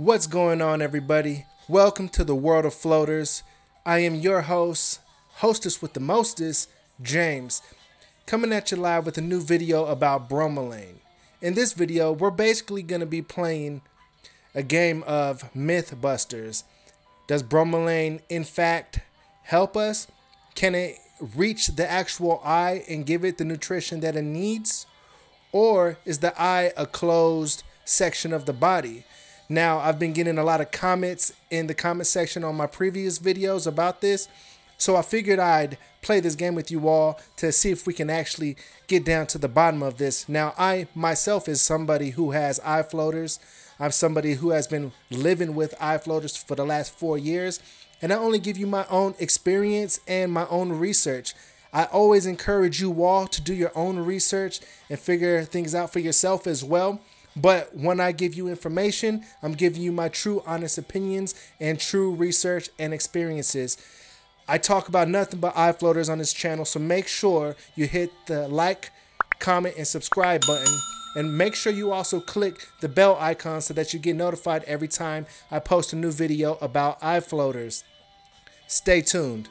What's going on, everybody? Welcome to the world of floaters. I am your host, hostess with the mostest, James, coming at you live with a new video about Bromelain. In this video, we're basically going to be playing a game of Mythbusters. Does Bromelain, in fact, help us? Can it reach the actual eye and give it the nutrition that it needs? Or is the eye a closed section of the body? Now, I've been getting a lot of comments in the comment section on my previous videos about this, so I figured I'd play this game with you all to see if we can actually get down to the bottom of this. Now, I myself is somebody who has eye floaters. I'm somebody who has been living with eye floaters for the last 4 years, and I only give you my own experience and my own research. I always encourage you all to do your own research and figure things out for yourself as well. But when I give you information, I'm giving you my true, honest opinions and true research and experiences. I talk about nothing but eye floaters on this channel, so make sure you hit the like, comment, and subscribe button. And make sure you also click the bell icon so that you get notified every time I post a new video about eye floaters. Stay tuned.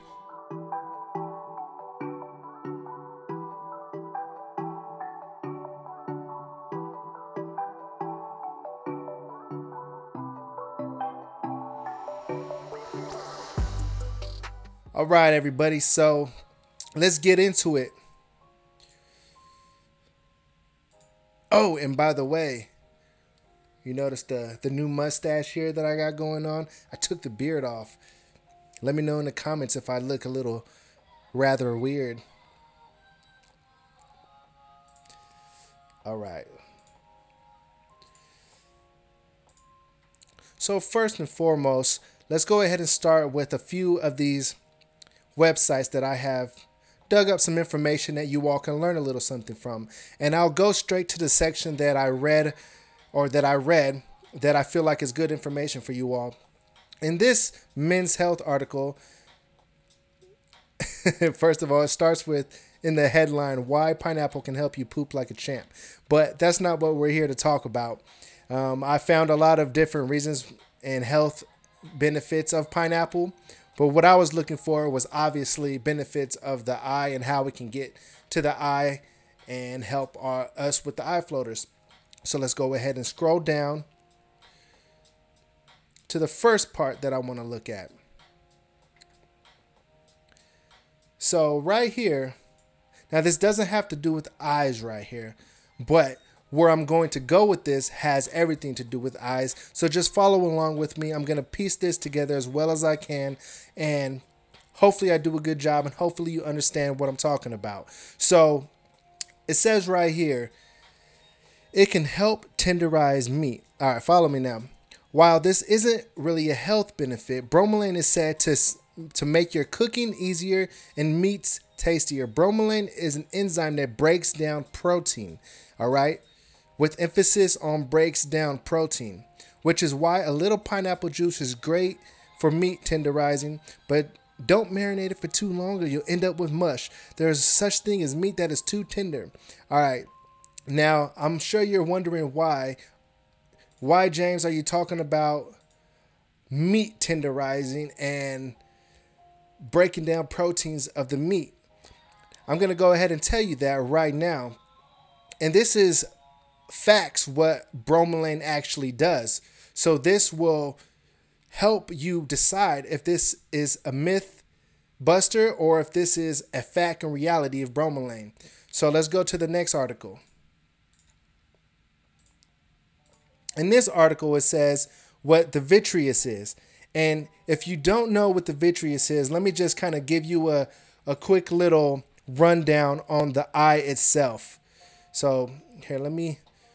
All right, everybody, so let's get into it. Oh, and by the way, you notice the new mustache here that I got going on? I took the beard off. Let me know in the comments if I look a little rather weird. All right. So first and foremost, let's go ahead and start with a few of these websites that I have dug up some information that you all can learn a little something from. And I'll go straight to the section that I read that I feel like is good information for you all. In this Men's Health article, first of all, it starts with in the headline, why pineapple can help you poop like a champ. But that's not what we're here to talk about. I found a lot of different reasons and health benefits of pineapple. But what I was looking for was obviously benefits of the eye and how we can get to the eye and help us with the eye floaters. So let's go ahead and scroll down to the first part that I want to look at. So right here, now this doesn't have to do with eyes right here, but where I'm going to go with this has everything to do with eyes. So just follow along with me. I'm going to piece this together as well as I can. And hopefully I do a good job and hopefully you understand what I'm talking about. So it says right here, it can help tenderize meat. All right, follow me now. While this isn't really a health benefit, bromelain is said to make your cooking easier and meats tastier. Bromelain is an enzyme that breaks down protein. All right. With emphasis on breaks down protein, which is why a little pineapple juice is great for meat tenderizing, but don't marinate it for too long or you'll end up with mush. There's such thing as meat that is too tender. All right, now I'm sure you're wondering why. Why, James, are you talking about meat tenderizing and breaking down proteins of the meat? I'm going to go ahead and tell you that right now. And this is facts what bromelain actually does. So this will help you decide if this is a myth buster or if this is a fact and reality of bromelain. So let's go to the next article. In this article, it says what the vitreous is. And if you don't know what the vitreous is, let me just kind of give you a quick little rundown on the eye itself. So here, let me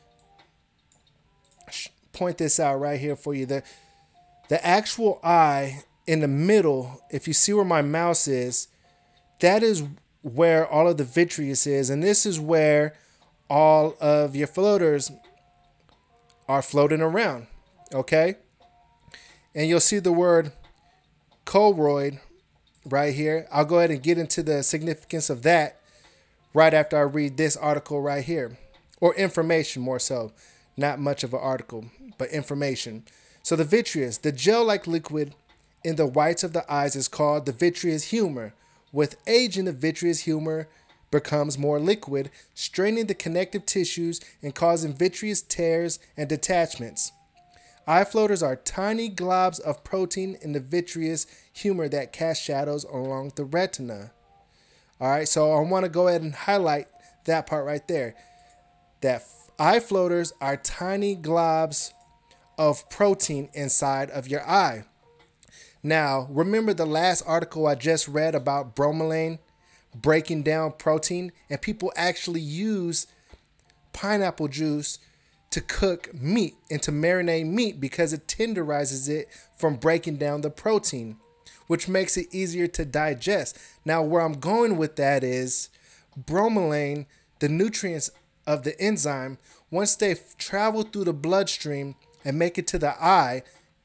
point this out right here for you. The actual eye in the middle, if you see where my mouse is, that is where all of the vitreous is. And this is where all of your floaters are floating around. Okay. And you'll see the word choroid right here. I'll go ahead and get into the significance of that right after I read this article right here, or information more so, not much of an article, but information. So the vitreous, the gel-like liquid in the whites of the eyes is called the vitreous humor. With aging, the vitreous humor becomes more liquid, straining the connective tissues and causing vitreous tears and detachments. Eye floaters are tiny globs of protein in the vitreous humor that cast shadows along the retina. All right, so I want to go ahead and highlight that part right there. That eye floaters are tiny globs of protein inside of your eye. Now, remember the last article I just read about bromelain breaking down protein? And people actually use pineapple juice to cook meat and to marinate meat because it tenderizes it from breaking down the protein, which makes it easier to digest. Now, where I'm going with that is bromelain, the nutrients of the enzyme, once they travel through the bloodstream and make it to the eye,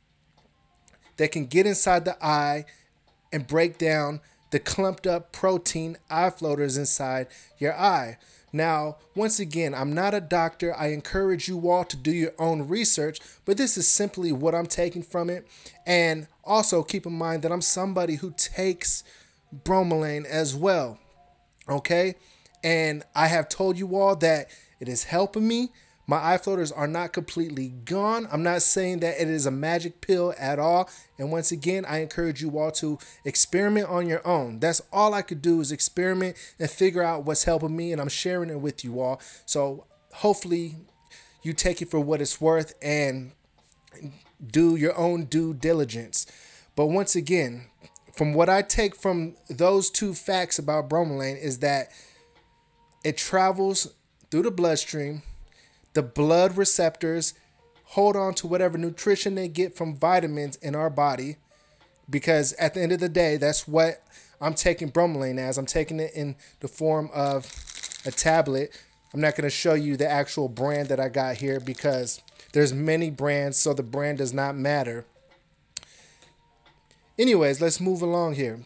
they can get inside the eye and break down the clumped up protein eye floaters inside your eye. Now, once again, I'm not a doctor. I encourage you all to do your own research, but this is simply what I'm taking from it. And also keep in mind that I'm somebody who takes bromelain as well. Okay? And I have told you all that it is helping me. My eye floaters are not completely gone. I'm not saying that it is a magic pill at all. And once again, I encourage you all to experiment on your own. That's all I could do is experiment and figure out what's helping me. And I'm sharing it with you all. So hopefully you take it for what it's worth and do your own due diligence. But once again, from what I take from those two facts about bromelain is that it travels through the bloodstream. The blood receptors hold on to whatever nutrition they get from vitamins in our body, because at the end of the day, that's what I'm taking bromelain as. I'm taking it in the form of a tablet. I'm not going to show you the actual brand that I got here because there's many brands, so the brand does not matter. Anyways, let's move along here.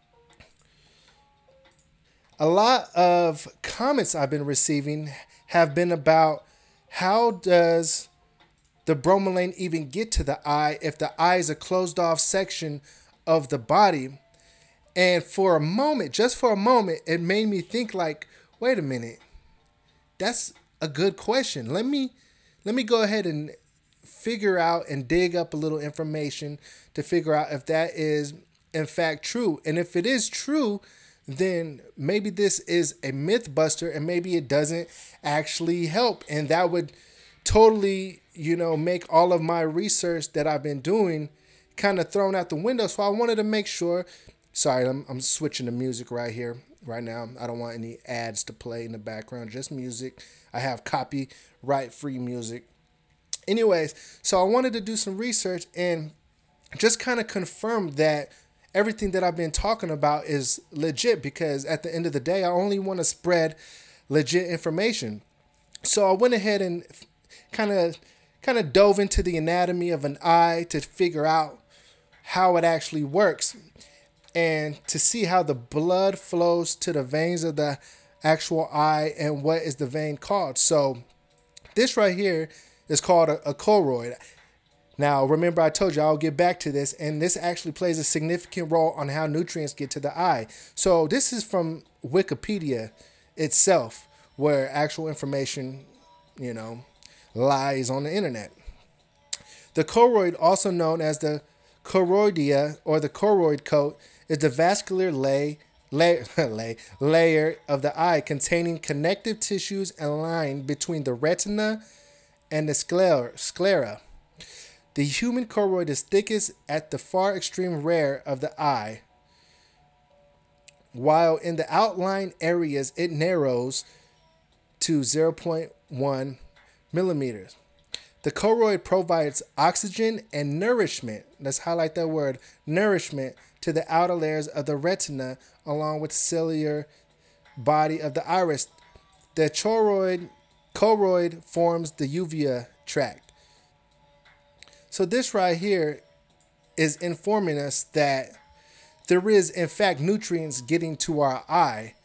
A lot of comments I've been receiving have been about how does the bromelain even get to the eye if the eye is a closed off section of the body? And for a moment, just for a moment, it made me think like, wait a minute, that's a good question. Let me go ahead and figure out and dig up a little information to figure out if that is in fact true. And if it is true, then maybe this is a myth buster and maybe it doesn't actually help. And that would totally, make all of my research that I've been doing kind of thrown out the window. So I wanted to make sure. Sorry, I'm switching the music right here, right now. I don't want any ads to play in the background, just music. I have copyright free music. Anyways, so I wanted to do some research and just kind of confirm that everything that I've been talking about is legit, because at the end of the day, I only want to spread legit information. So I went ahead and kind of dove into the anatomy of an eye to figure out how it actually works and to see how the blood flows to the veins of the actual eye and what is the vein called. So this right here is called a choroid. Now, remember I told you I'll get back to this, and this actually plays a significant role on how nutrients get to the eye. So this is from Wikipedia itself, where actual information, lies on the internet. The choroid, also known as the choroidea or the choroid coat, is the vascular layer of the eye containing connective tissues and line between the retina and the sclera. The human choroid is thickest at the far extreme rear of the eye, while in the outlying areas it narrows to 0.1 millimeters. The choroid provides oxygen and nourishment. Let's highlight that word, nourishment, to the outer layers of the retina along with the cellular body of the iris. The choroid forms the uvea tract. So this right here is informing us that there is, in fact, nutrients getting to our eye.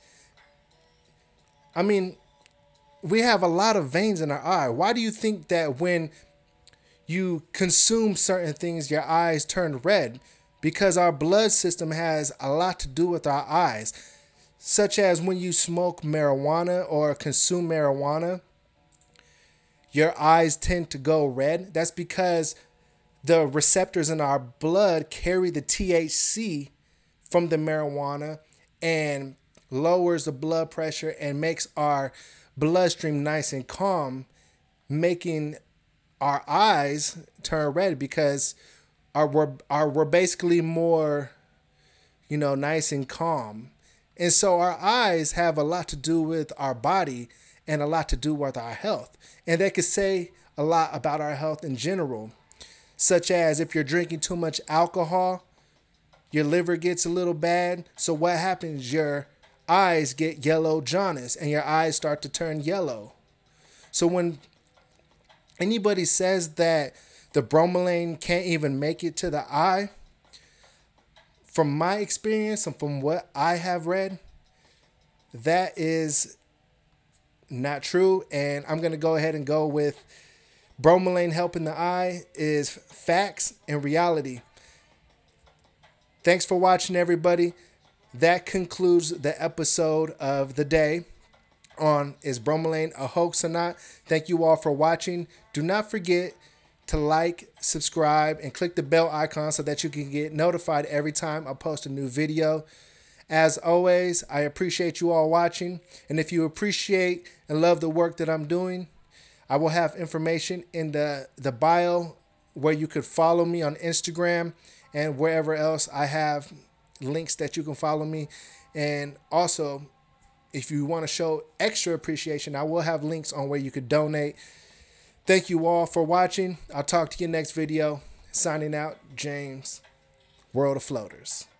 I mean, we have a lot of veins in our eye. Why do you think that when you consume certain things, your eyes turn red, because our blood system has a lot to do with our eyes, such as when you smoke marijuana or consume marijuana, your eyes tend to go red. That's because the receptors in our blood carry the THC from the marijuana and lowers the blood pressure and makes our bloodstream nice and calm, making our eyes turn red because we're basically more, nice and calm. And so our eyes have a lot to do with our body and a lot to do with our health. And they could say a lot about our health in general, such as if you're drinking too much alcohol, your liver gets a little bad. So what happens? Your eyes get yellow jaundice and your eyes start to turn yellow. So when anybody says that the bromelain can't even make it to the eye, from my experience and from what I have read, that is not true. And I'm going to go ahead and go with bromelain helping the eye is facts and reality. Thanks for watching, everybody. That concludes the episode of the day on Is Bromelain a Hoax or Not? Thank you all for watching. Do not forget to like, subscribe, and click the bell icon so that you can get notified every time I post a new video. As always, I appreciate you all watching. And if you appreciate and love the work that I'm doing, I will have information in the bio where you could follow me on Instagram and wherever else. I have links that you can follow me. And also, if you want to show extra appreciation, I will have links on where you could donate. Thank you all for watching. I'll talk to you next video. Signing out, James, World of Floaters.